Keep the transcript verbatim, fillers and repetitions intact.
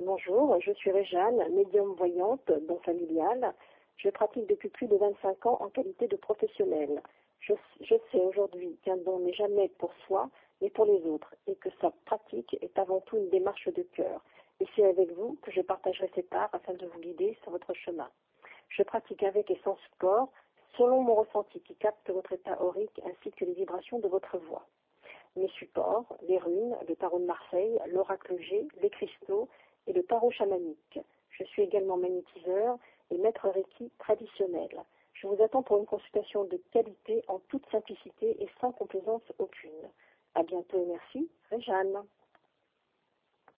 Bonjour, je suis Réjeanne, médium voyante, don familial. Je pratique depuis plus de vingt-cinq ans en qualité de professionnelle. Je, je sais aujourd'hui qu'un don n'est jamais pour soi, mais pour les autres, et que sa pratique est avant tout une démarche de cœur. Et c'est avec vous que je partagerai cet art afin de vous guider sur votre chemin. Je pratique avec et sans support, selon mon ressenti qui capte votre état aurique ainsi que les vibrations de votre voix. Mes supports, les runes, le tarot de Marseille, l'oracle G, les cristaux et le tarot chamanique. Je suis également magnétiseur et maître Reiki traditionnel. Je vous attends pour une consultation de qualité en toute simplicité et sans complaisance aucune. À bientôt et merci, Réjeanne.